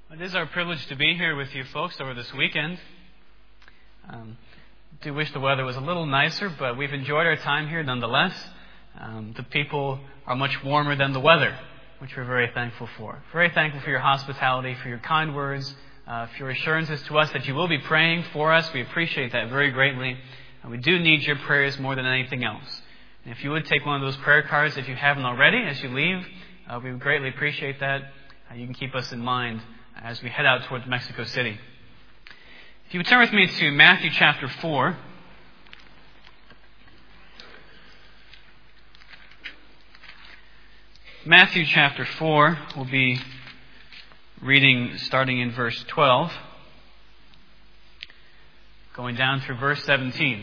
It is our privilege to be here with you folks over this weekend. Do wish the weather was a little nicer, but we've enjoyed our time here nonetheless. The people are much warmer than the weather, which we're very thankful for. Very thankful for your hospitality, for your kind words, for your assurances to us that you will be praying for us. We appreciate that very greatly. We do need your prayers more than anything else. And if you would take one of those prayer cards, if you haven't already, as you leave, we would greatly appreciate that. You can keep us in mind as we head out towards Mexico City. If you would turn with me to Matthew chapter 4. Matthew chapter 4, we'll be reading starting in verse 12, going down through verse 17.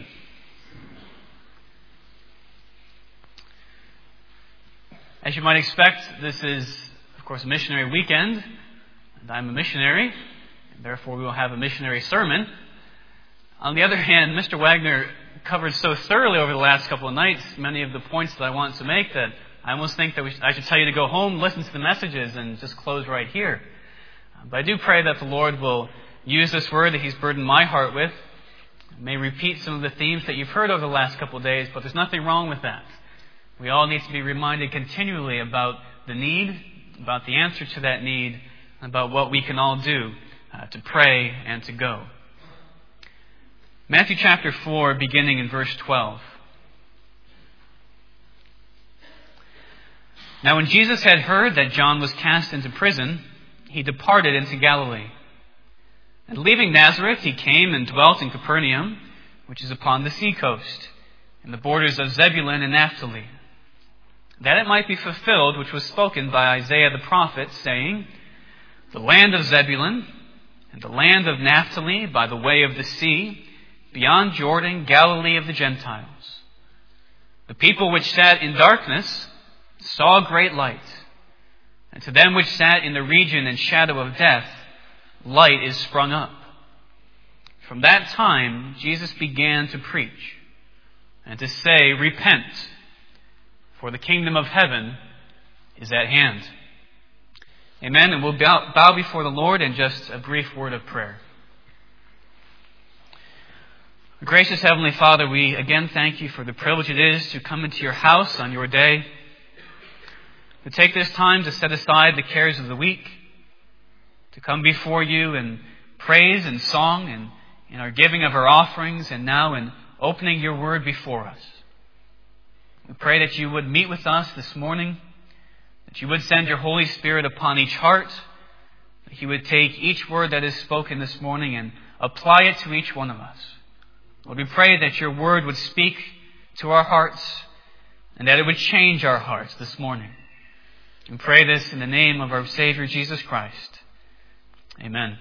As you might expect, this is, of course, a missionary weekend, and I'm a missionary, and therefore we will have a missionary sermon. On the other hand, Mr. Wagner covered so thoroughly over the last couple of nights many of the points that I want to make that I almost think that I should tell you to go home, listen to the messages, and just close right here. But I do pray that the Lord will use this word that He's burdened my heart with. I may repeat some of the themes that you've heard over the last couple of days, but there's nothing wrong with that. We all need to be reminded continually about the need, about the answer to that need, about what we can all do to pray and to go. Matthew chapter 4, beginning in verse 12. Now when Jesus had heard that John was cast into prison, he departed into Galilee. And leaving Nazareth, he came and dwelt in Capernaum, which is upon the sea coast, in the borders of Zebulun and Naphtali, that it might be fulfilled which was spoken by Isaiah the prophet, saying, The land of Zebulun and the land of Naphtali by the way of the sea, beyond Jordan, Galilee of the Gentiles. The people which sat in darkness saw great light, and to them which sat in the region and shadow of death, light is sprung up. From that time Jesus began to preach and to say, Repent, for the kingdom of heaven is at hand. Amen. And we'll bow before the Lord in just a brief word of prayer. Gracious Heavenly Father, we again thank you for the privilege it is to come into your house on your day, to take this time to set aside the cares of the week, to come before you in praise and song and in our giving of our offerings and now in opening your word before us. We pray that you would meet with us this morning, that you would send your Holy Spirit upon each heart, that he would take each word that is spoken this morning and apply it to each one of us. Lord, we pray that your word would speak to our hearts and that it would change our hearts this morning. We pray this in the name of our Savior, Jesus Christ. Amen.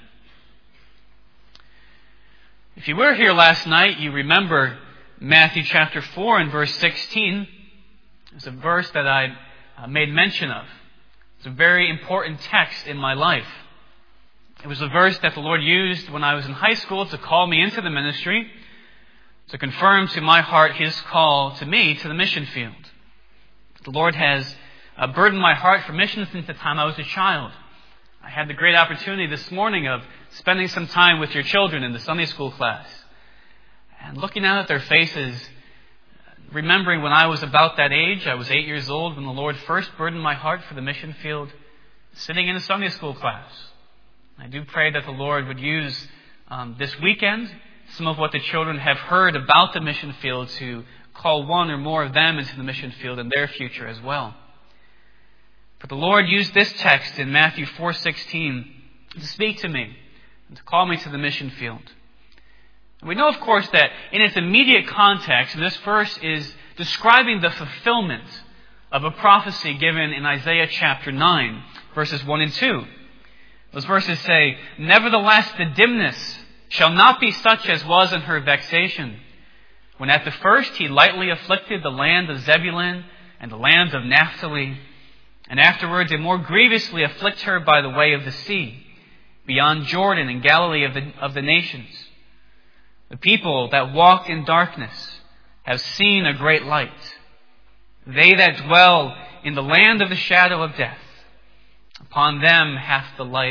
If you were here last night, you remember Matthew chapter 4 and verse 16. It's a verse that I made mention of. It's a very important text in my life. It was a verse that the Lord used when I was in high school to call me into the ministry, to confirm to my heart His call to me to the mission field. The Lord has burdened my heart for missions since the time I was a child. I had the great opportunity this morning of spending some time with your children in the Sunday school class and looking out at their faces, remembering when I was about that age, I was 8 years old when the Lord first burdened my heart for the mission field, sitting in a Sunday school class. I do pray that the Lord would use this weekend some of what the children have heard about the mission field to call one or more of them into the mission field in their future as well. But the Lord used this text in Matthew 4:16 to speak to me and to call me to the mission field. And we know, of course, that in its immediate context, this verse is describing the fulfillment of a prophecy given in Isaiah chapter 9, verses 1 and 2. Those verses say, Nevertheless, the dimness shall not be such as was in her vexation, when at the first he lightly afflicted the land of Zebulun and the lands of Naphtali, and afterwards did more grievously afflict her by the way of the sea, beyond Jordan and Galilee of the nations. The people that walked in darkness have seen a great light. They that dwell in the land of the shadow of death, upon them hath the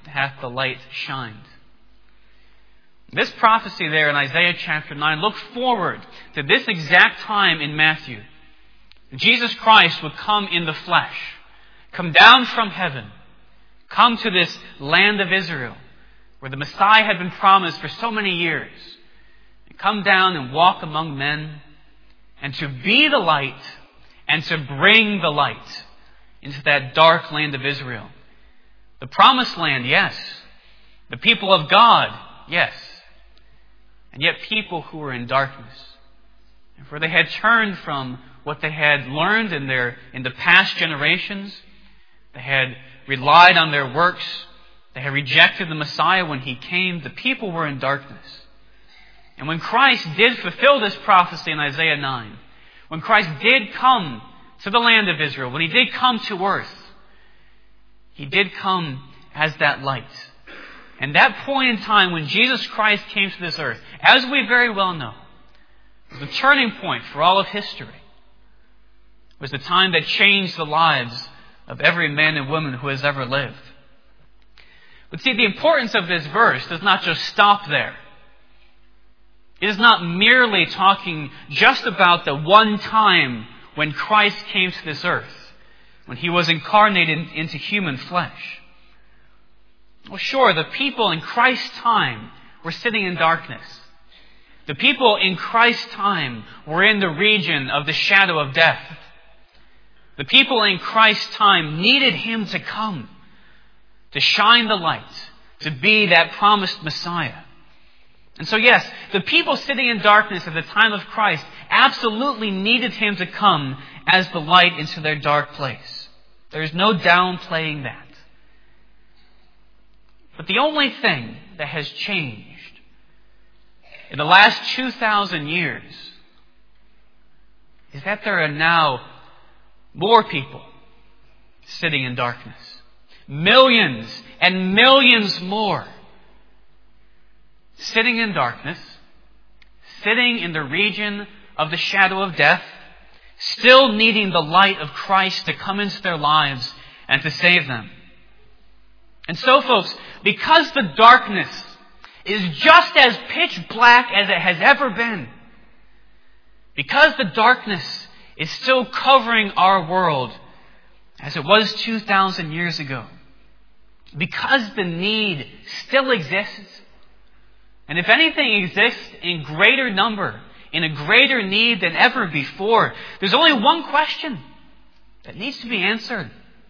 hath the light shined. This prophecy there in Isaiah chapter 9 looked forward to this exact time in Matthew. Jesus Christ would come in the flesh, come down from heaven, come to this land of Israel, where the Messiah had been promised for so many years, and come down and walk among men, and to be the light, and to bring the light into that dark land of Israel. The promised land, yes. The people of God, yes. And yet people who were in darkness. For they had turned from what they had learned in the past generations. They had relied on their works. They had rejected the Messiah when He came. The people were in darkness. And when Christ did fulfill this prophecy in Isaiah 9, when Christ did come to the land of Israel, when He did come to earth, He did come as that light. And that point in time when Jesus Christ came to this earth, as we very well know, was the turning point for all of history. It was the time that changed the lives of every man and woman who has ever lived. But see, the importance of this verse does not just stop there. It is not merely talking just about the one time when Christ came to this earth, when He was incarnated into human flesh. Well, sure, the people in Christ's time were sitting in darkness. The people in Christ's time were in the region of the shadow of death. The people in Christ's time needed Him to come, to shine the light, to be that promised Messiah. And so yes, the people sitting in darkness at the time of Christ absolutely needed Him to come as the light into their dark place. There's no downplaying that. But the only thing that has changed in the last 2,000 years is that there are now more people sitting in darkness. Millions and millions more sitting in darkness, sitting in the region of the shadow of death, still needing the light of Christ to come into their lives and to save them. And so, folks, because the darkness is just as pitch black as it has ever been, because the darkness is still covering our world as it was 2,000 years ago, because the need still exists, and if anything exists in greater number, in a greater need than ever before, there's only one question that needs to be answered.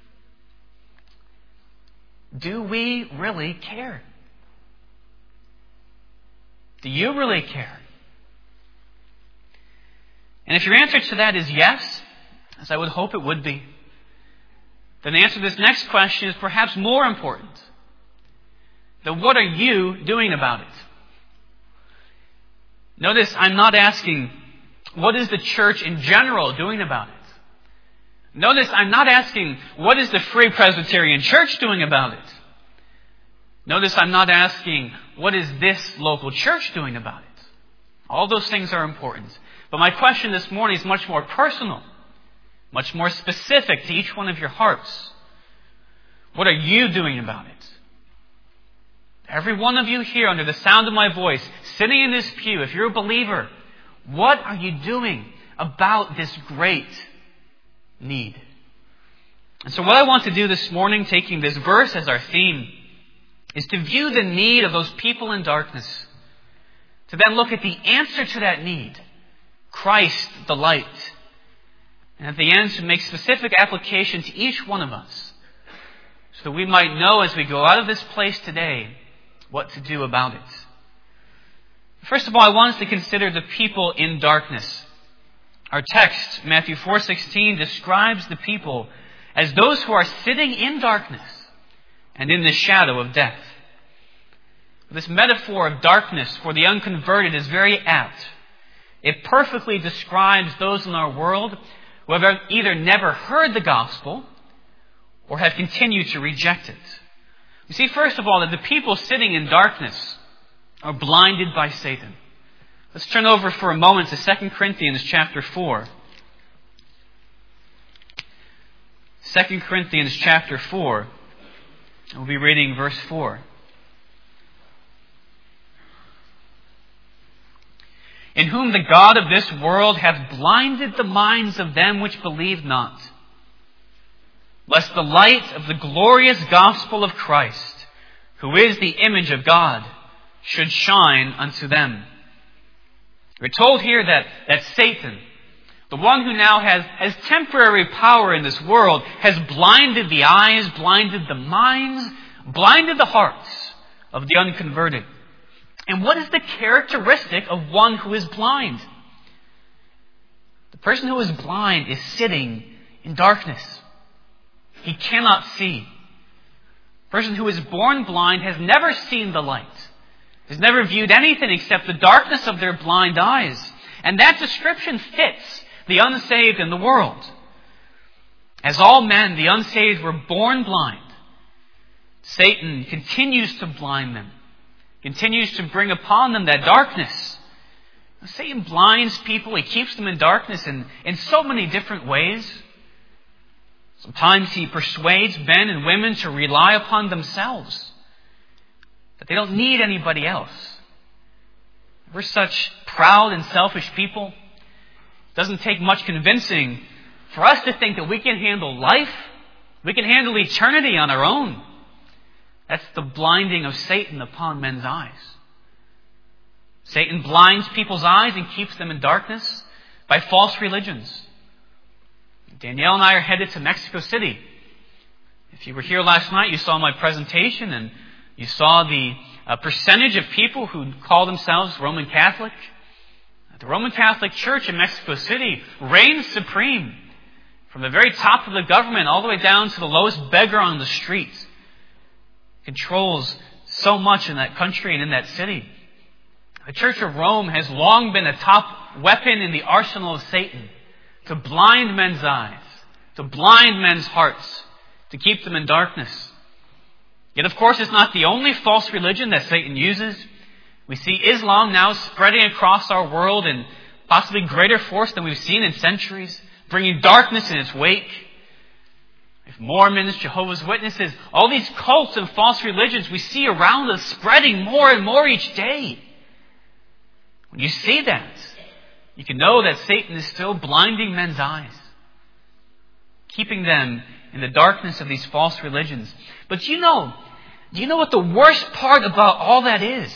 Do we really care? Do you really care? And if your answer to that is yes, as I would hope it would be, then the answer to this next question is perhaps more important. Then what are you doing about it? Notice I'm not asking, what is the church in general doing about it? Notice I'm not asking, what is the Free Presbyterian Church doing about it? Notice I'm not asking, what is this local church doing about it? All those things are important. But my question this morning is much more personal, much more specific to each one of your hearts. What are you doing about it? Every one of you here under the sound of my voice, sitting in this pew, if you're a believer, what are you doing about this great need? And so what I want to do this morning, taking this verse as our theme, is to view the need of those people in darkness, to then look at the answer to that need, Christ the light, and at the end to make specific application to each one of us, so that we might know as we go out of this place today what to do about it. First of all, I want us to consider the people in darkness. Our text, Matthew 4:16, describes the people as those who are sitting in darkness and in the shadow of death. This metaphor of darkness for the unconverted is very apt. It perfectly describes those in our world who have either never heard the gospel or have continued to reject it. You see, first of all, that the people sitting in darkness are blinded by Satan. Let's turn over for a moment to 2 Corinthians chapter 4. 2 Corinthians chapter 4. We'll be reading verse 4. In whom the God of this world hath blinded the minds of them which believe not, lest the light of the glorious gospel of Christ, who is the image of God, should shine unto them. We're told here that Satan, the one who now has temporary power in this world, has blinded the eyes, blinded the minds, blinded the hearts of the unconverted. And what is the characteristic of one who is blind? The person who is blind is sitting in darkness. He cannot see. The person who is born blind has never seen the light, has never viewed anything except the darkness of their blind eyes. And that description fits the unsaved in the world. As all men, the unsaved were born blind. Satan continues to blind them, continues to bring upon them that darkness. Satan blinds people. He keeps them in darkness in so many different ways. Sometimes he persuades men and women to rely upon themselves, that they don't need anybody else. We're such proud and selfish people. It doesn't take much convincing for us to think that we can handle life, we can handle eternity on our own. That's the blinding of Satan upon men's eyes. Satan blinds people's eyes and keeps them in darkness by false religions. Danielle and I are headed to Mexico City. If you were here last night, you saw my presentation and you saw the percentage of people who call themselves Roman Catholic. The Roman Catholic Church in Mexico City reigns supreme, from the very top of the government all the way down to the lowest beggar on the street. Controls so much in that country and in that city. The Church of Rome has long been a top weapon in the arsenal of Satan to blind men's eyes, to blind men's hearts, to keep them in darkness. Yet, of course, it's not the only false religion that Satan uses. We see Islam now spreading across our world in possibly greater force than we've seen in centuries, bringing darkness in its wake. If Mormons, Jehovah's Witnesses, all these cults and false religions we see around us spreading more and more each day. When you see that, you can know that Satan is still blinding men's eyes, keeping them in the darkness of these false religions. But do you know what the worst part about all that is?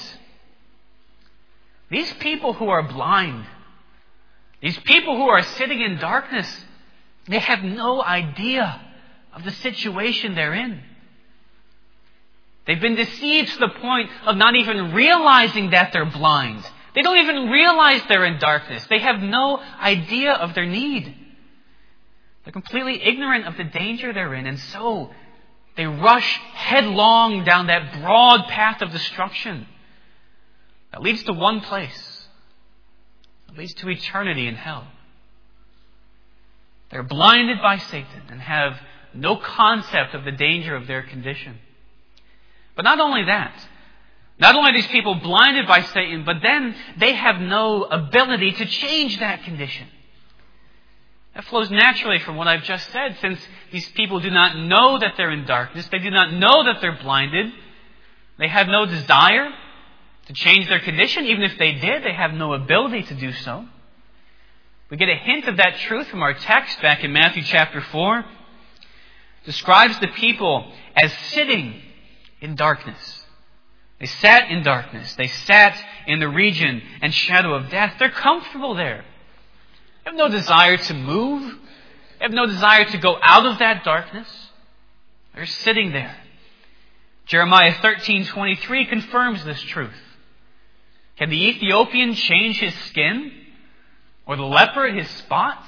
These people who are blind, these people who are sitting in darkness, they have no idea of the situation they're in. They've been deceived to the point of not even realizing that they're blind. They don't even realize they're in darkness. They have no idea of their need. They're completely ignorant of the danger they're in, and so they rush headlong down that broad path of destruction that leads to one place. It leads to eternity in hell. They're blinded by Satan and have no concept of the danger of their condition. But not only that, not only are these people blinded by Satan, but then they have no ability to change that condition. That flows naturally from what I've just said, since these people do not know that they're in darkness, they do not know that they're blinded, they have no desire to change their condition. Even if they did, they have no ability to do so. We get a hint of that truth from our text back in Matthew chapter 4. It describes the people as sitting in darkness. They sat in darkness. They sat in the region and shadow of death. They're comfortable there. They have no desire to move. They have no desire to go out of that darkness. They're sitting there. Jeremiah 13:23 confirms this truth. Can the Ethiopian change his skin, or the leper his spots?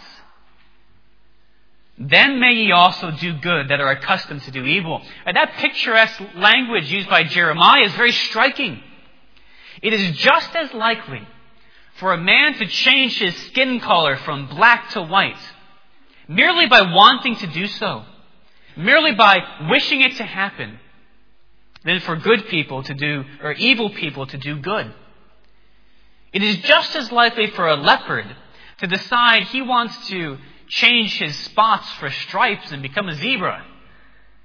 Then may ye also do good that are accustomed to do evil. And that picturesque language used by Jeremiah is very striking. It is just as likely for a man to change his skin color from black to white, merely by wanting to do so, merely by wishing it to happen, than for good people to do, or evil people to do good. It is just as likely for a leopard to decide he wants to change his spots for stripes and become a zebra,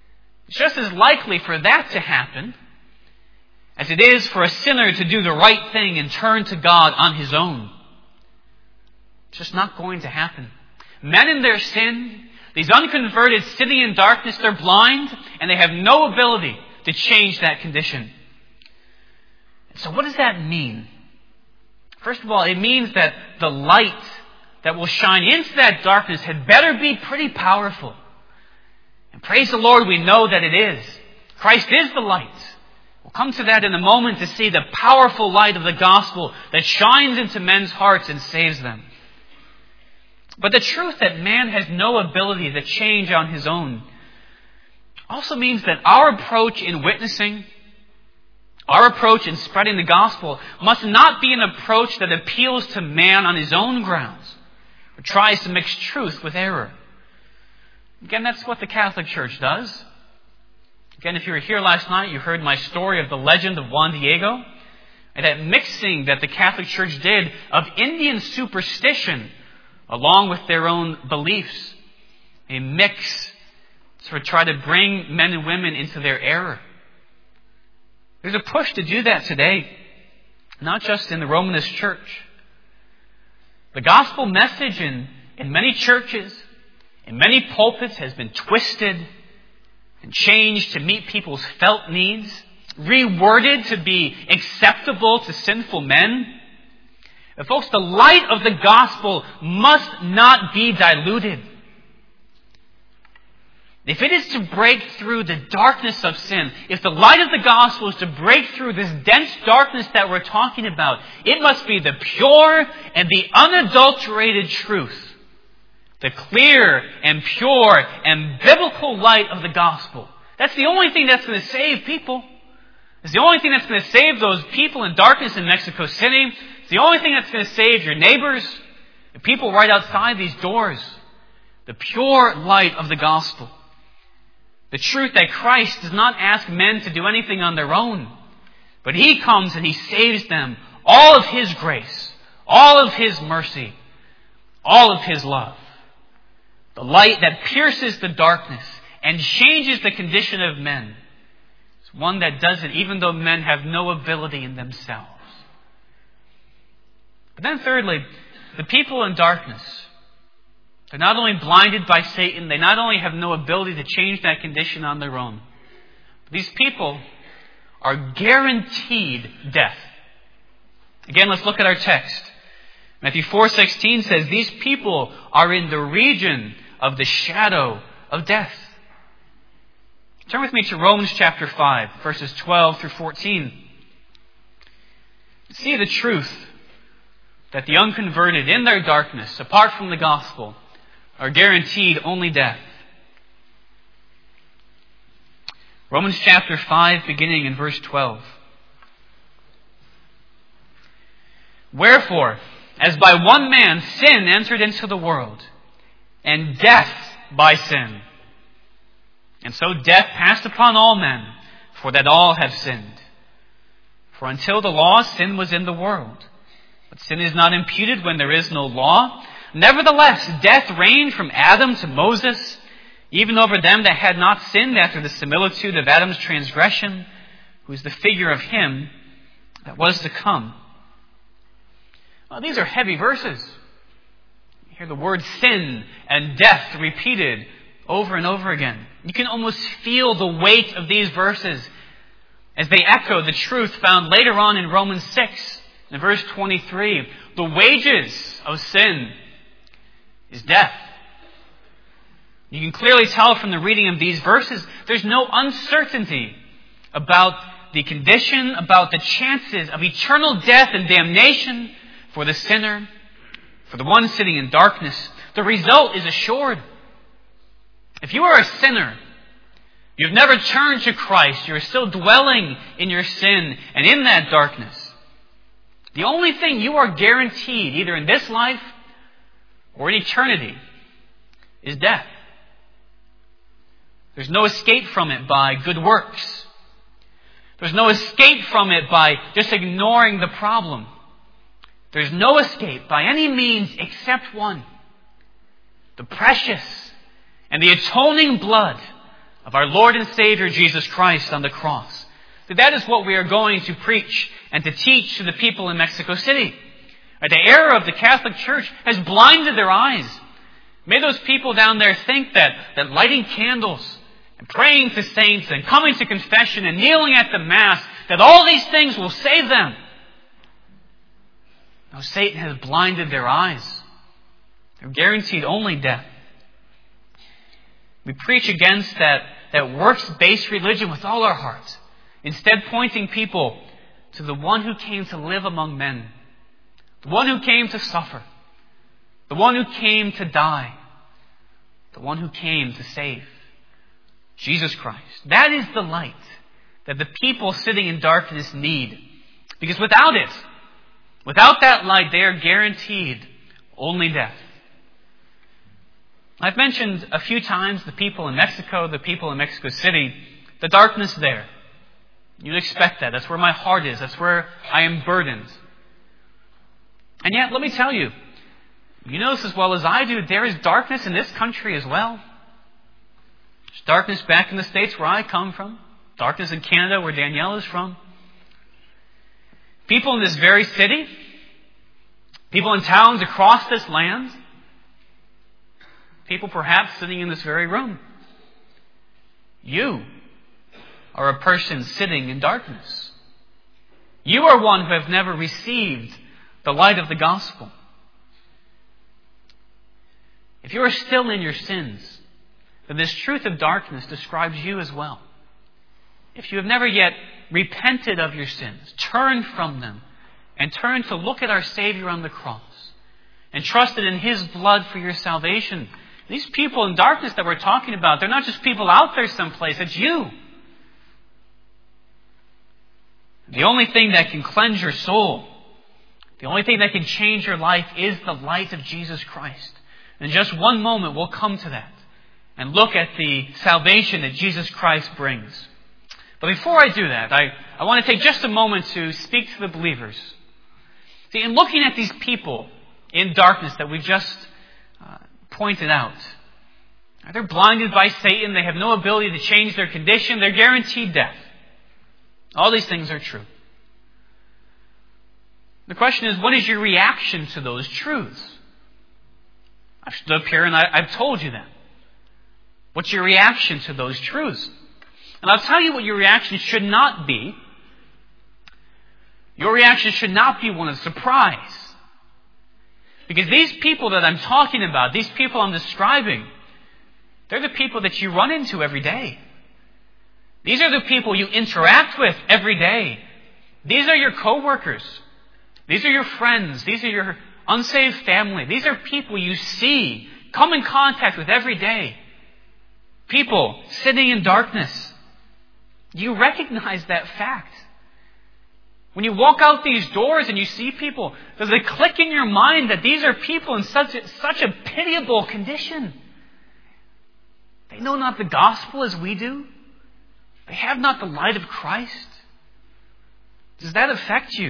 It's just as likely for that to happen as it is for a sinner to do the right thing and turn to God on his own. It's just not going to happen. Men in their sin, these unconverted sitting in darkness, they're blind and they have no ability to change that condition. So what does that mean? First of all, it means that the light that will shine into that darkness had better be pretty powerful. And praise the Lord, we know that it is. Christ is the light. We'll come to that in a moment to see the powerful light of the gospel that shines into men's hearts and saves them. But the truth that man has no ability to change on his own also means that our approach in witnessing, our approach in spreading the gospel must not be an approach that appeals to man on his own grounds or tries to mix truth with error. Again, that's what the Catholic Church does. Again, if you were here last night, you heard my story of the legend of Juan Diego, and that mixing that the Catholic Church did of Indian superstition along with their own beliefs, a mix to try to bring men and women into their error. There's a push to do that today, not just in the Romanist Church. The gospel message in many churches, in many pulpits, has been twisted and changed to meet people's felt needs, reworded to be acceptable to sinful men. But folks, the light of the gospel must not be diluted. If it is to break through the darkness of sin, if the light of the gospel is to break through this dense darkness that we're talking about, it must be the pure and the unadulterated truth. The clear and pure and biblical light of the gospel. That's the only thing that's going to save people. It's the only thing that's going to save those people in darkness in Mexico City. It's the only thing that's going to save your neighbors, the people right outside these doors. The pure light of the gospel. The truth that Christ does not ask men to do anything on their own, but He comes and He saves them. All of His grace, all of His mercy, all of His love. The light that pierces the darkness and changes the condition of men. It's one that does it even though men have no ability in themselves. But then thirdly, the people in darkness, they're not only blinded by Satan, they not only have no ability to change that condition on their own, but these people are guaranteed death. Again, let's look at our text. Matthew 4:16 says, these people are in the region of the shadow of death. Turn with me to Romans chapter 5, verses 12 through 14. See the truth that the unconverted in their darkness, apart from the gospel, are guaranteed only death. Romans chapter 5, beginning in verse 12. Wherefore, as by one man sin entered into the world, and death by sin. And so death passed upon all men, for that all have sinned. For until the law, sin was in the world. But sin is not imputed when there is no law. Nevertheless, death reigned from Adam to Moses, even over them that had not sinned after the similitude of Adam's transgression, who is the figure of him that was to come. Well, these are heavy verses. You hear the word sin and death repeated over and over again. You can almost feel the weight of these verses as they echo the truth found later on in Romans 6, in verse 23. The wages of sin is death. You can clearly tell from the reading of these verses, there's no uncertainty about the condition, about the chances of eternal death and damnation for the sinner, for the one sitting in darkness. The result is assured. If you are a sinner, you've never turned to Christ, you're still dwelling in your sin and in that darkness, the only thing you are guaranteed, either in this life or in eternity, is death. There's no escape from it by good works. There's no escape from it by just ignoring the problem. There's no escape by any means except one. The precious and the atoning blood of our Lord and Savior Jesus Christ on the cross. That is what we are going to preach and to teach to the people in Mexico City. The error of the Catholic Church has blinded their eyes. May those people down there think that lighting candles and praying to saints and coming to confession and kneeling at the Mass, that all these things will save them. No, Satan has blinded their eyes. They're guaranteed only death. We preach against that works-based religion with all our hearts, instead pointing people to the one who came to live among men, the one who came to suffer, the one who came to die, the one who came to save, Jesus Christ. That is the light that the people sitting in darkness need. Because without that light, they are guaranteed only death. I've mentioned a few times the people in Mexico, the people in Mexico City, the darkness there. You'd expect that. That's where my heart is. That's where I am burdened. And yet, let me tell you, you know this as well as I do, there is darkness in this country as well. There's darkness back in the States where I come from. Darkness in Canada where Danielle is from. People in this very city. People in towns across this land. People perhaps sitting in this very room. You are a person sitting in darkness. You are one who have never received the light of the gospel. If you are still in your sins, then this truth of darkness describes you as well. If you have never yet repented of your sins, turned from them, and turned to look at our Savior on the cross, and trusted in His blood for your salvation, these people in darkness that we're talking about, they're not just people out there someplace, it's you. The only thing that can cleanse your soul, the only thing that can change your life is the light of Jesus Christ. In just one moment, we'll come to that and look at the salvation that Jesus Christ brings. But before I do that, I want to take just a moment to speak to the believers. See, in looking at these people in darkness that we just pointed out, they're blinded by Satan. They have no ability to change their condition. They're guaranteed death. All these things are true. The question is, what is your reaction to those truths? I've stood up here and I've told you that. What's your reaction to those truths? And I'll tell you what your reaction should not be. Your reaction should not be one of surprise. Because these people that I'm talking about, these people I'm describing, they're the people that you run into every day. These are the people you interact with every day. These are your co-workers. These are your friends. These are your unsaved family. These are people you see, come in contact with every day. People sitting in darkness. You recognize that fact. When you walk out these doors and you see people, does it click in your mind that these are people in such a pitiable condition? They know not the gospel as we do. They have not the light of Christ. Does that affect you?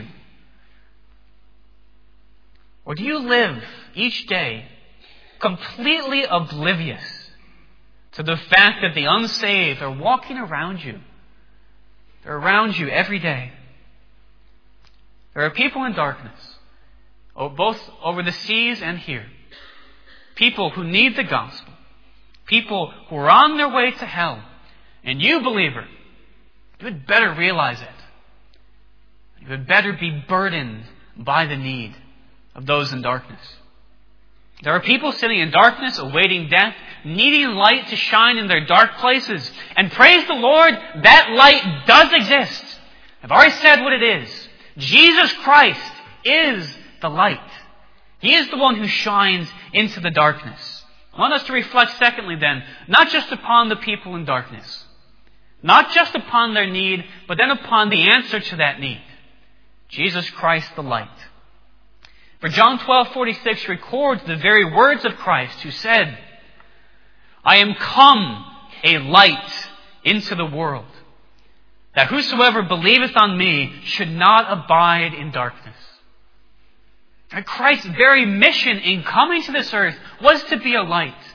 Or do you live each day completely oblivious to the fact that the unsaved are walking around you? They're around you every day. There are people in darkness, both over the seas and here. People who need the gospel. People who are on their way to hell. And you, believer, you had better realize it. You had better be burdened by the need of those in darkness. There are people sitting in darkness, awaiting death, needing light to shine in their dark places. And praise the Lord, that light does exist. I've already said what it is. Jesus Christ is the light. He is the one who shines into the darkness. I want us to reflect, secondly then, not just upon the people in darkness, not just upon their need, but then upon the answer to that need. Jesus Christ the light. For John 12:46 records the very words of Christ who said, I am come a light into the world, that whosoever believeth on me should not abide in darkness. And Christ's very mission in coming to this earth was to be a light.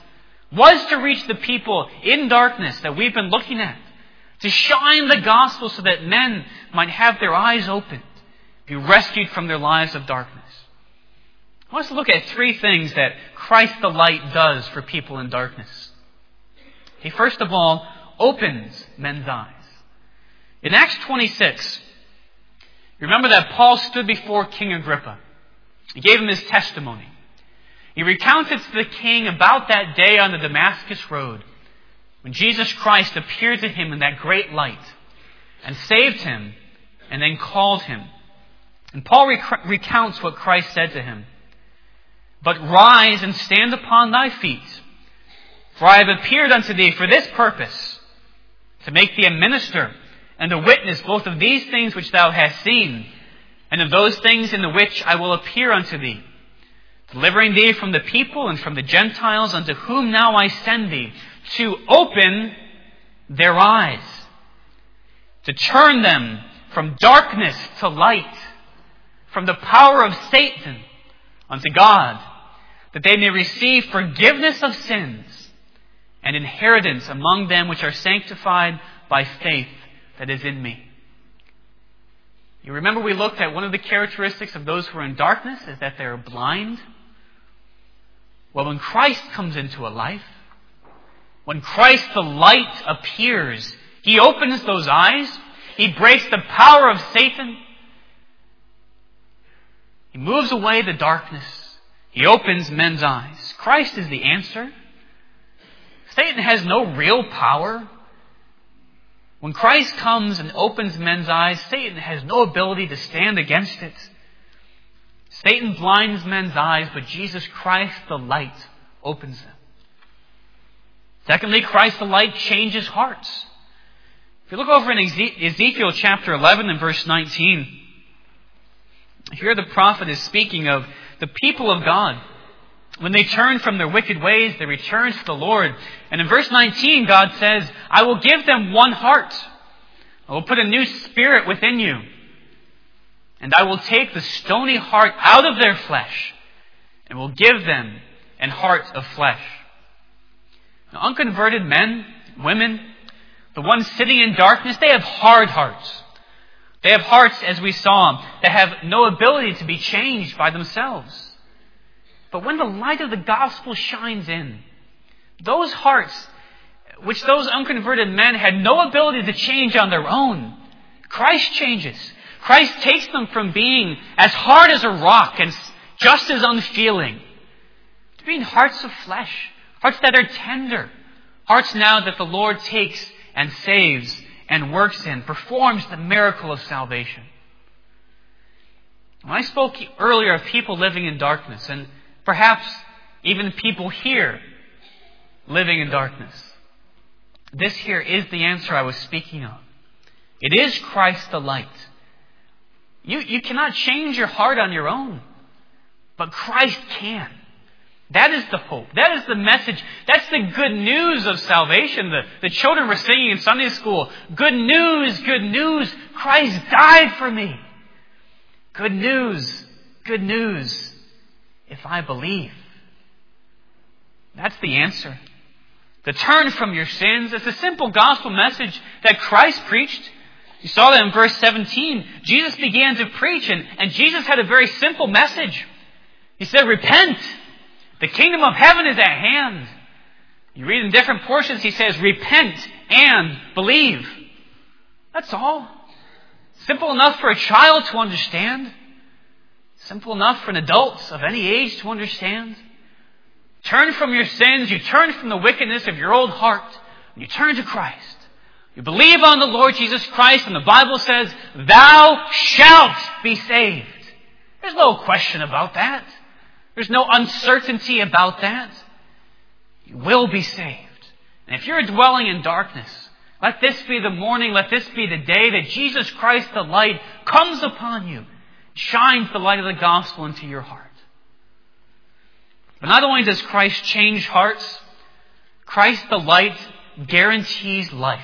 was to reach the people in darkness that we've been looking at, to shine the gospel so that men might have their eyes opened, be rescued from their lives of darkness. I want us to look at three things that Christ the light does for people in darkness. He first of all opens men's eyes. In Acts 26, you remember that Paul stood before King Agrippa. He gave him his testimony. He recounted to the king about that day on the Damascus road when Jesus Christ appeared to him in that great light and saved him and then called him. And Paul recounts what Christ said to him. But rise and stand upon thy feet, for I have appeared unto thee for this purpose, to make thee a minister and a witness both of these things which thou hast seen, and of those things in the which I will appear unto thee, delivering thee from the people and from the Gentiles, unto whom now I send thee, to open their eyes, to turn them from darkness to light, from the power of Satan unto God, that they may receive forgiveness of sins and inheritance among them which are sanctified by faith that is in me. You remember we looked at one of the characteristics of those who are in darkness is that they are blind. Well, when Christ comes into a life, when Christ the light appears, He opens those eyes. He breaks the power of Satan. He moves away the darkness. He opens men's eyes. Christ is the answer. Satan has no real power. When Christ comes and opens men's eyes, Satan has no ability to stand against it. Satan blinds men's eyes, but Jesus Christ, the light, opens them. Secondly, Christ the light changes hearts. If you look over in Ezekiel chapter 11 and verse 19, here the prophet is speaking of the people of God. When they turn from their wicked ways, they return to the Lord. And in verse 19, God says, I will give them one heart. I will put a new spirit within you. And I will take the stony heart out of their flesh and will give them an heart of flesh. Now, unconverted men, women, the ones sitting in darkness, they have hard hearts. They have hearts, as we saw, that have no ability to be changed by themselves. But when the light of the gospel shines in, those hearts, which those unconverted men had no ability to change on their own, Christ changes. Christ takes them from being as hard as a rock and just as unfeeling to being hearts of flesh, hearts that are tender, hearts now that the Lord takes and saves and works in, performs the miracle of salvation. When I spoke earlier of people living in darkness, and perhaps even people here living in darkness, this here is the answer I was speaking of. It is Christ the light. You cannot change your heart on your own, but Christ can. That is the hope. That is the message. That's the good news of salvation. The children were singing in Sunday school, good news, Christ died for me. Good news, if I believe. That's the answer. To turn from your sins. It's a simple gospel message that Christ preached. You saw that in verse 17. Jesus began to preach, and Jesus had a very simple message. He said, repent. The kingdom of heaven is at hand. You read in different portions, he says, repent and believe. That's all. Simple enough for a child to understand. Simple enough for an adult of any age to understand. Turn from your sins. You turn from the wickedness of your old heart. And you turn to Christ. You believe on the Lord Jesus Christ, and the Bible says, thou shalt be saved. There's no question about that. There's no uncertainty about that. You will be saved. And if you're dwelling in darkness, let this be the morning, let this be the day that Jesus Christ the light comes upon you, shines the light of the gospel into your heart. But not only does Christ change hearts, Christ the light guarantees life.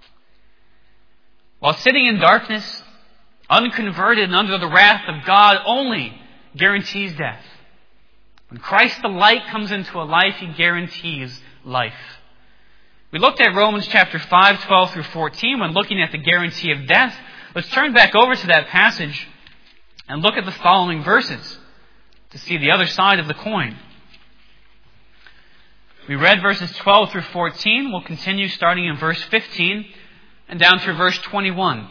While sitting in darkness, unconverted and under the wrath of God only guarantees death. When Christ the light comes into a life, He guarantees life. We looked at Romans chapter 5, 12 through 14 when looking at the guarantee of death. Let's turn back over to that passage and look at the following verses to see the other side of the coin. We read verses 12 through 14. We'll continue starting in verse 15 and down through verse 21.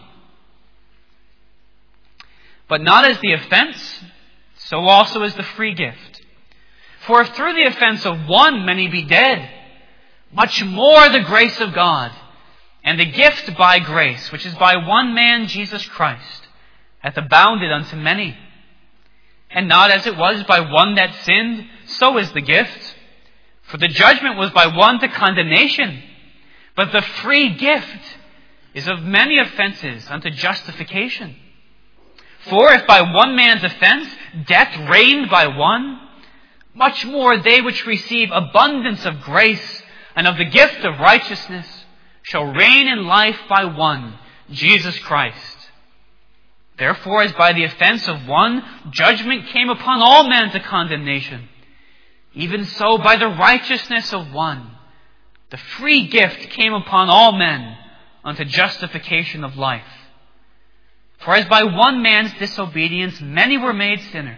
But not as the offense, so also as the free gift. For if through the offense of one many be dead, much more the grace of God, and the gift by grace, which is by one man, Jesus Christ, hath abounded unto many. And not as it was by one that sinned, so is the gift. For the judgment was by one to condemnation, but the free gift is of many offenses unto justification. For if by one man's offense death reigned by one, much more they which receive abundance of grace and of the gift of righteousness shall reign in life by one, Jesus Christ. Therefore, as by the offense of one, judgment came upon all men to condemnation, even so by the righteousness of one, the free gift came upon all men unto justification of life. For as by one man's disobedience many were made sinners,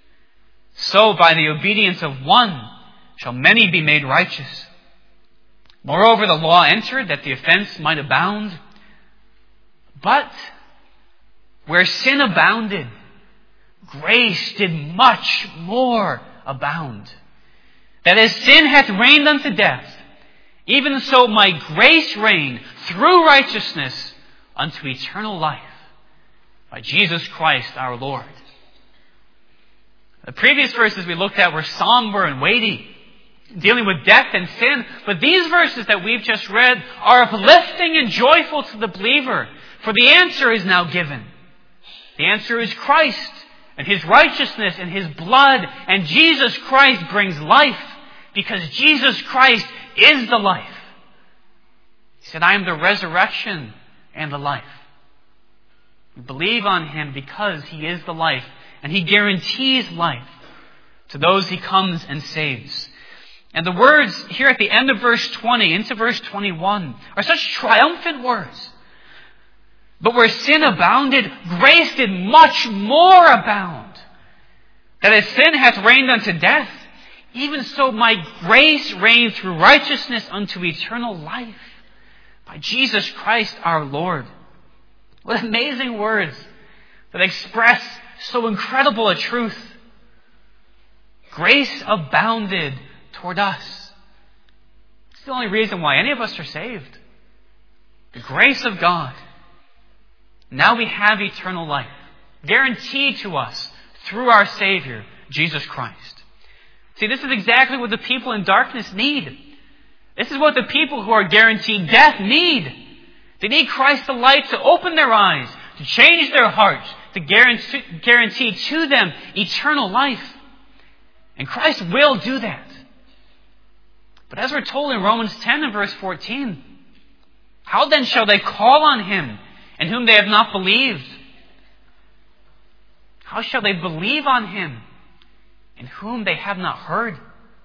so by the obedience of one shall many be made righteous. Moreover, the law entered that the offense might abound. But where sin abounded, grace did much more abound. That as sin hath reigned unto death, even so might grace reign through righteousness unto eternal life, by Jesus Christ our Lord. The previous verses we looked at were somber and weighty, dealing with death and sin. But these verses that we've just read are uplifting and joyful to the believer, for the answer is now given. The answer is Christ and His righteousness and His blood, and Jesus Christ brings life, because Jesus Christ is the life. He said, I am the resurrection and the life. We believe on Him because He is the life, and He guarantees life to those He comes and saves. And the words here at the end of verse 20 into verse 21 are such triumphant words. But where sin abounded, grace did much more abound. That as sin hath reigned unto death, even so might grace reign through righteousness unto eternal life, by Jesus Christ our Lord. What amazing words that express so incredible a truth. Grace abounded toward us. It's the only reason why any of us are saved. The grace of God. Now we have eternal life, guaranteed to us through our Savior, Jesus Christ. See, this is exactly what the people in darkness need. This is what the people who are guaranteed death need. They need Christ the light to open their eyes, to change their hearts, to guarantee to them eternal life. And Christ will do that. But as we're told in Romans 10 and verse 14, how then shall they call on Him in whom they have not believed? How shall they believe on Him in whom they have not heard?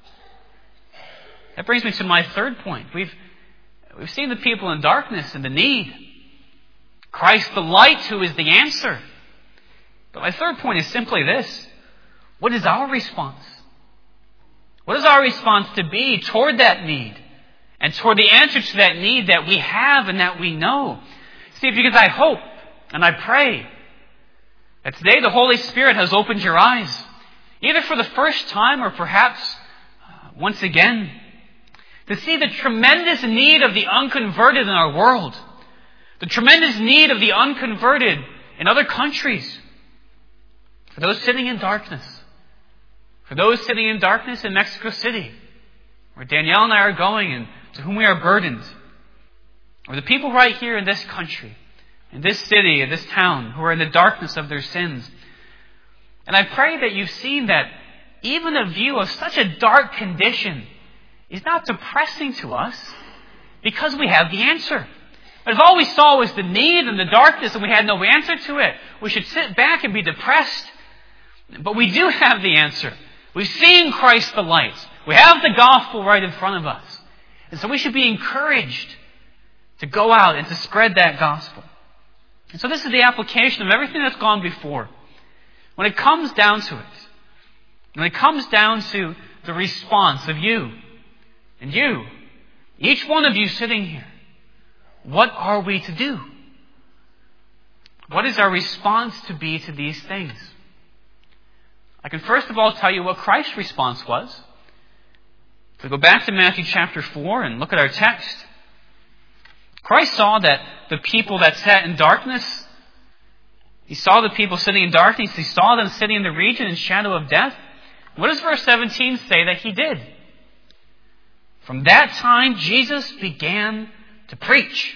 That brings me to my third point. We've seen the people in darkness and the need. Christ the light, who is the answer. But my third point is simply this. What is our response? What is our response to be toward that need? And toward the answer to that need that we have and that we know? See, because I hope and I pray that today the Holy Spirit has opened your eyes, either for the first time or perhaps once again, to see the tremendous need of the unconverted in our world, the tremendous need of the unconverted in other countries, for those sitting in darkness, for those sitting in darkness in Mexico City, where Danielle and I are going and to whom we are burdened, or the people right here in this country, in this city, in this town, who are in the darkness of their sins. And I pray that you've seen that even a view of such a dark condition is not depressing to us, because we have the answer. But if all we saw was the need and the darkness and we had no answer to it, we should sit back and be depressed. But we do have the answer. We've seen Christ the light. We have the gospel right in front of us. And so we should be encouraged to go out and to spread that gospel. And so this is the application of everything that's gone before. When it comes down to it, when it comes down to the response of you and you, each one of you sitting here, what are we to do? What is our response to be to these things? I can first of all tell you what Christ's response was. If we go back to Matthew chapter 4 and look at our text, Christ saw that the people that sat in darkness, He saw the people sitting in darkness, He saw them sitting in the region and shadow of death. What does verse 17 say that He did? From that time, Jesus began to preach.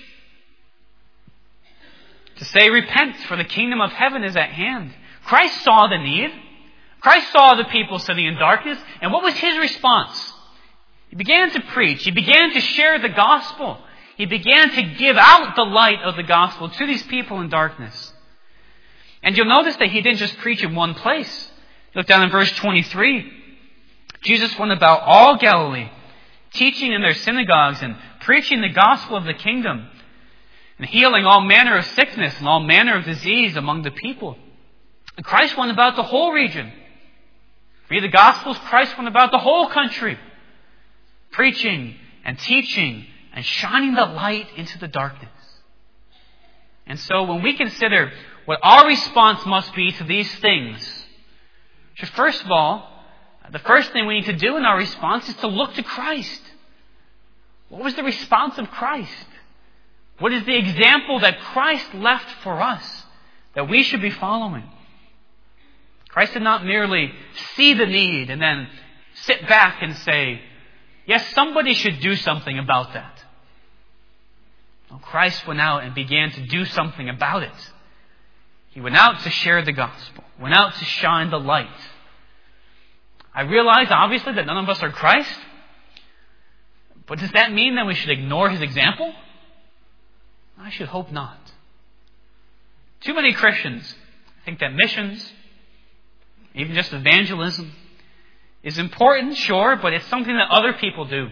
To say, repent, for the kingdom of heaven is at hand. Christ saw the need. Christ saw the people sitting in darkness. And what was His response? He began to preach. He began to share the gospel. He began to give out the light of the gospel to these people in darkness. And you'll notice that He didn't just preach in one place. Look down in verse 23. Jesus went about all Galilee, teaching in their synagogues and preaching the gospel of the kingdom, and healing all manner of sickness and all manner of disease among the people. And Christ went about the whole region. Read the Gospels, Christ went about the whole country, preaching and teaching and shining the light into the darkness. And so when we consider what our response must be to these things, first of all, the first thing we need to do in our response is to look to Christ. What was the response of Christ? What is the example that Christ left for us that we should be following? Christ did not merely see the need and then sit back and say, yes, somebody should do something about that. No, Christ went out and began to do something about it. He went out to share the gospel, went out to shine the light. I realize, obviously, that none of us are Christ. But does that mean that we should ignore His example? I should hope not. Too many Christians think that missions, even just evangelism, is important, sure, but it's something that other people do.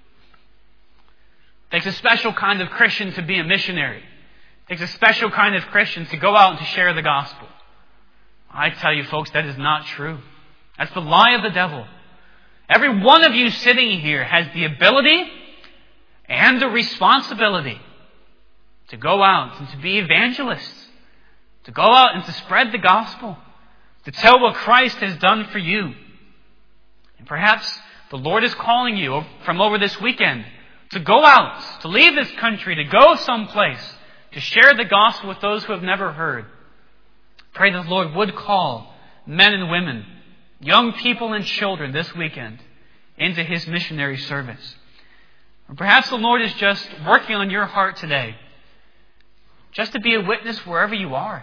It takes a special kind of Christian to be a missionary. It takes a special kind of Christian to go out and to share the gospel. I tell you, folks, that is not true. That's the lie of the devil. Every one of you sitting here has the ability and the responsibility to go out and to be evangelists, to go out and to spread the gospel, to tell what Christ has done for you. And perhaps the Lord is calling you from over this weekend to go out, to leave this country, to go someplace, to share the gospel with those who have never heard. Pray that the Lord would call men and women, young people and children this weekend into His missionary service. Or perhaps the Lord is just working on your heart today, just to be a witness wherever you are.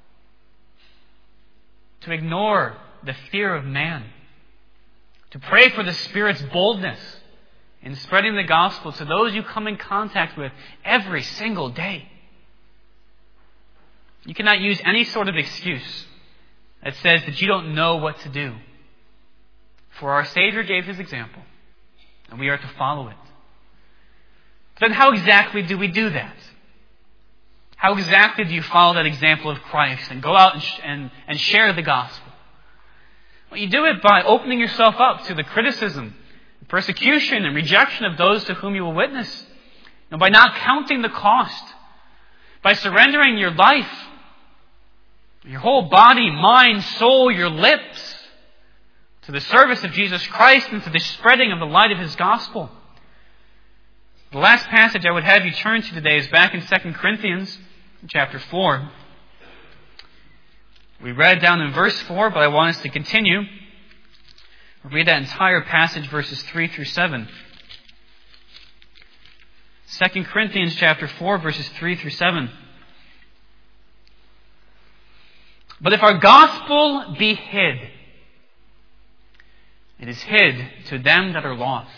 To ignore the fear of man. To pray for the Spirit's boldness in spreading the gospel to those you come in contact with every single day. You cannot use any sort of excuse that says that you don't know what to do. For our Savior gave His example, and we are to follow it. But then how exactly do we do that? How exactly do you follow that example of Christ and go out and share the gospel? Well, you do it by opening yourself up to the criticism, persecution, and rejection of those to whom you will witness. And by not counting the cost. By surrendering your life, your whole body, mind, soul, your lips, to the service of Jesus Christ and to the spreading of the light of His gospel. The last passage I would have you turn to today is back in 2 Corinthians chapter 4. We read down in verse 4, but I want us to continue. We'll read that entire passage, verses 3 through 7. 2 Corinthians chapter 4, verses 3 through 7. But if our gospel be hid, it is hid to them that are lost,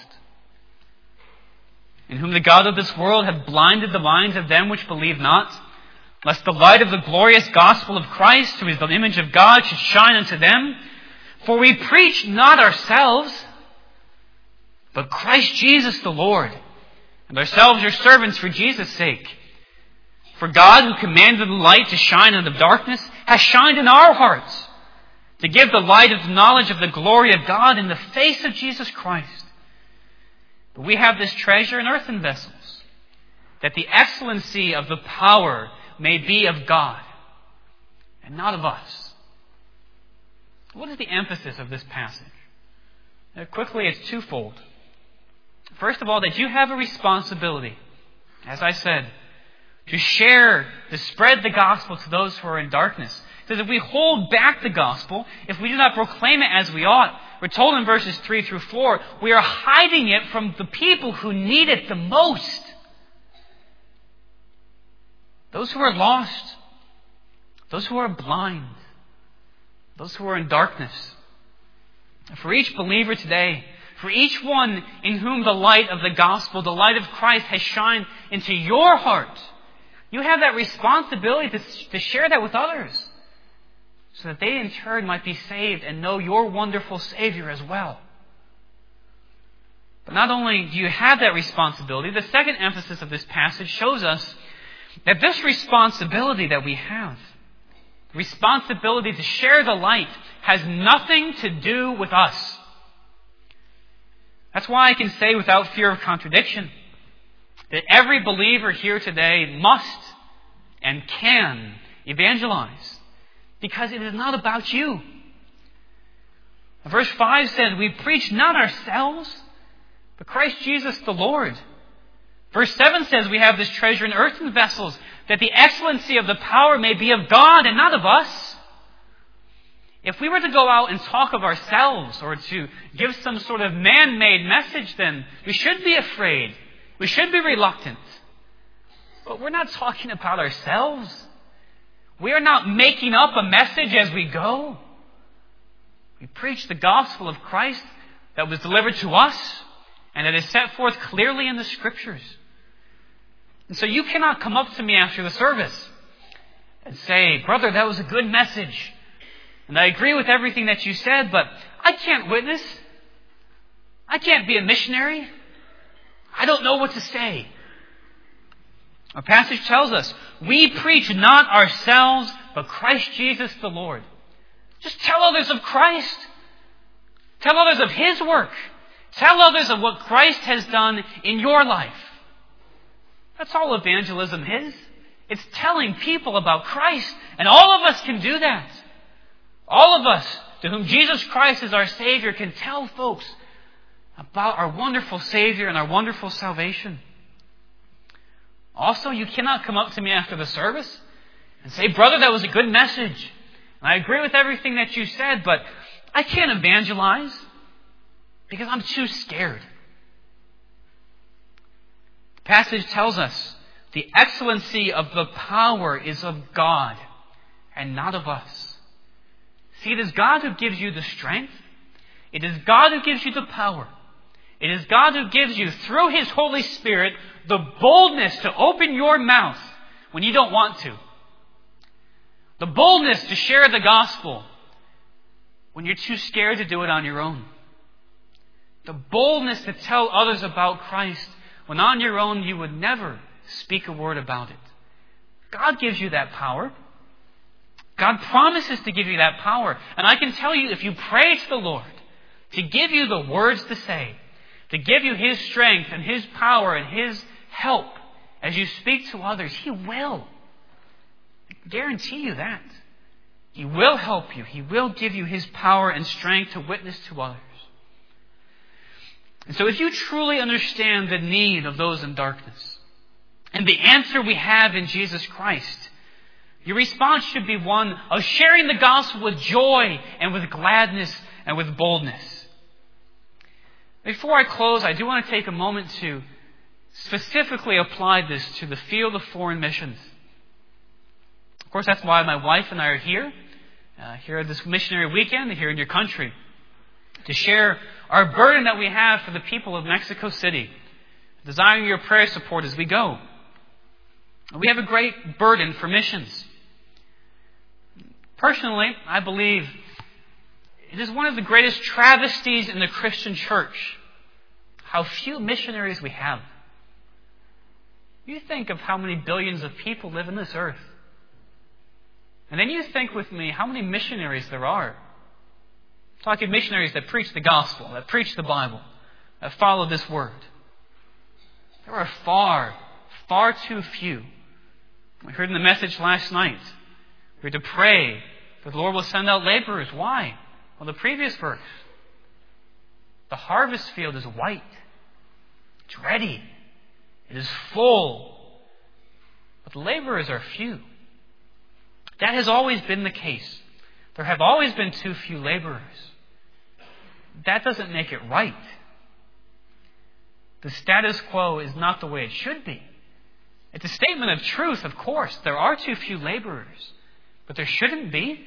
in whom the God of this world hath blinded the minds of them which believe not, lest the light of the glorious gospel of Christ, who is the image of God, should shine unto them. For we preach not ourselves, but Christ Jesus the Lord, and ourselves your servants for Jesus' sake. For God, who commanded the light to shine out of darkness, has shined in our hearts to give the light of the knowledge of the glory of God in the face of Jesus Christ. But we have this treasure in earthen vessels, that the excellency of the power may be of God and not of us. What is the emphasis of this passage? Quickly, it's twofold. First of all, that you have a responsibility, as I said, to share, to spread the gospel to those who are in darkness. It says if we hold back the gospel, if we do not proclaim it as we ought, we're told in verses 3 through 4, we are hiding it from the people who need it the most. Those who are lost, those who are blind, those who are in darkness. For each believer today, for each one in whom the light of the gospel, the light of Christ has shined into your heart, you have that responsibility to share that with others, so that they in turn might be saved and know your wonderful Savior as well. But not only do you have that responsibility, the second emphasis of this passage shows us that this responsibility that we have, responsibility to share the light, has nothing to do with us. That's why I can say without fear of contradiction that every believer here today must and can evangelize, because it is not about you. Verse 5 says, we preach not ourselves, but Christ Jesus the Lord. Verse 7 says we have this treasure in earthen vessels, that the excellency of the power may be of God and not of us. If we were to go out and talk of ourselves or to give some sort of man-made message, then we should be afraid. We should be reluctant. But we're not talking about ourselves. We are not making up a message as we go. We preach the gospel of Christ that was delivered to us and that is set forth clearly in the Scriptures. And so you cannot come up to me after the service and say, brother, that was a good message. And I agree with everything that you said, but I can't witness. I can't be a missionary. I don't know what to say. Our passage tells us, we preach not ourselves, but Christ Jesus the Lord. Just tell others of Christ. Tell others of His work. Tell others of what Christ has done in your life. That's all evangelism is. It's telling people about Christ. And all of us can do that. All of us to whom Jesus Christ is our Savior can tell folks about our wonderful Savior and our wonderful salvation. Also, you cannot come up to me after the service and say, brother, that was a good message. And I agree with everything that you said, but I can't evangelize because I'm too scared. The passage tells us the excellency of the power is of God and not of us. See, it is God who gives you the strength. It is God who gives you the power. It is God who gives you, through His Holy Spirit, the boldness to open your mouth when you don't want to. The boldness to share the gospel when you're too scared to do it on your own. The boldness to tell others about Christ when on your own you would never speak a word about it. God gives you that power. God promises to give you that power. And I can tell you, if you pray to the Lord to give you the words to say, to give you His strength and His power and His help as you speak to others, He will. I guarantee you that. He will help you. He will give you His power and strength to witness to others. And so if you truly understand the need of those in darkness and the answer we have in Jesus Christ, your response should be one of sharing the gospel with joy and with gladness and with boldness. Before I close, I do want to take a moment to specifically apply this to the field of foreign missions. Of course, that's why my wife and I are here at this missionary weekend, here in your country, to share our burden that we have for the people of Mexico City, desiring your prayer support as we go. We have a great burden for missions. Personally, I believe it is one of the greatest travesties in the Christian church how few missionaries we have. You think of how many billions of people live in this earth. And then you think with me how many missionaries there are. I'm talking missionaries that preach the gospel, that preach the Bible, that follow this word. There are far, far too few. We heard in the message last night, we're to pray that the Lord will send out laborers. Why? Well, the previous verse. The harvest field is white. It's ready. It is full. But the laborers are few. That has always been the case. There have always been too few laborers. That doesn't make it right. The status quo is not the way it should be. It's a statement of truth, of course. There are too few laborers. But there shouldn't be.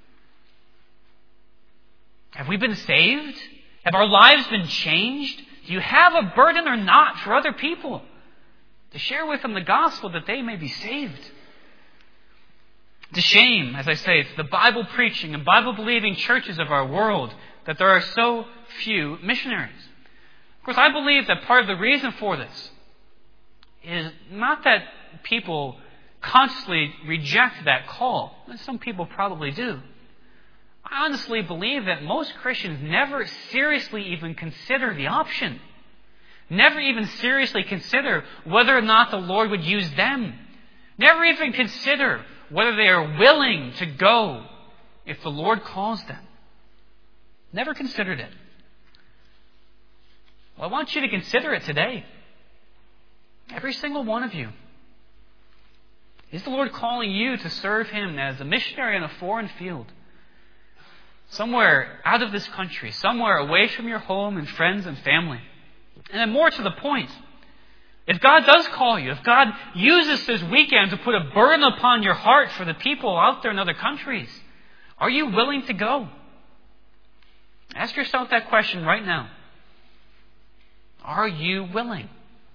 Have we been saved? Have our lives been changed? Do you have a burden or not for other people? To share with them the gospel that they may be saved. It's a shame, as I say, it's the Bible preaching and Bible believing churches of our world that there are so few missionaries. Of course, I believe that part of the reason for this is not that people consciously reject that call. Some people probably do. I honestly believe that most Christians never seriously even consider the option. Never even seriously consider whether or not the Lord would use them. Never even consider whether they are willing to go if the Lord calls them. Never considered it. Well, I want you to consider it today. Every single one of you. Is the Lord calling you to serve Him as a missionary in a foreign field? Somewhere out of this country, somewhere away from your home and friends and family. And then more to the point, if God does call you, if God uses this weekend to put a burden upon your heart for the people out there in other countries, are you willing to go? Ask yourself that question right now. Are you willing?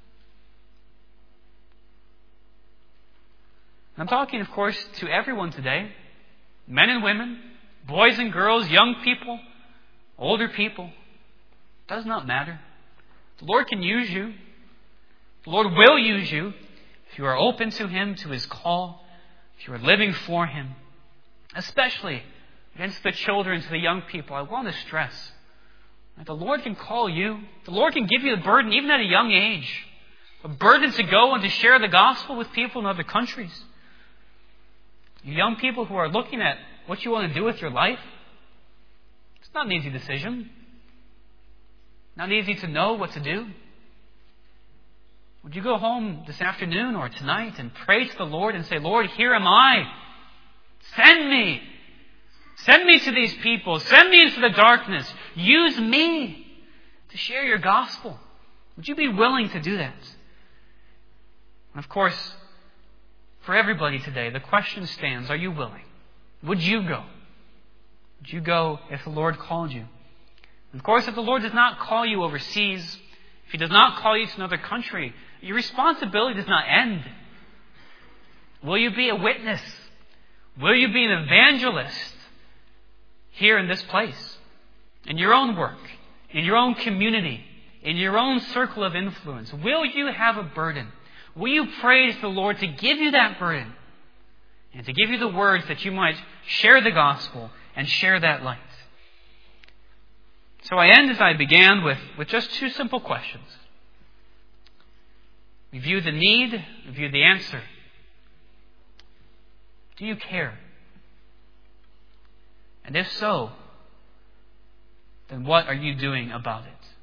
I'm talking, of course, to everyone today. Men and women, boys and girls, young people, older people. It does not matter. The Lord can use you. The Lord will use you if you are open to Him, to His call, if you are living for Him. Especially against the children, to the young people, I want to stress that the Lord can call you. The Lord can give you the burden, even at a young age. A burden to go and to share the gospel with people in other countries. You young people who are looking at what you want to do with your life, it's not an easy decision. Not easy to know what to do. Would you go home this afternoon or tonight and pray to the Lord and say, Lord, here am I. Send me. Send me to these people. Send me into the darkness. Use me to share your gospel. Would you be willing to do that? And of course, for everybody today, the question stands, are you willing? Would you go? Would you go if the Lord called you? And of course, if the Lord does not call you overseas, if He does not call you to another country, your responsibility does not end. Will you be a witness? Will you be an evangelist here in this place? In your own work, in your own community, in your own circle of influence? Will you have a burden? Will you praise the Lord to give you that burden and to give you the words that you might share the gospel and share that light? So I end as I began with just two simple questions. We view the need, we view the answer. Do you care? And if so, then what are you doing about it?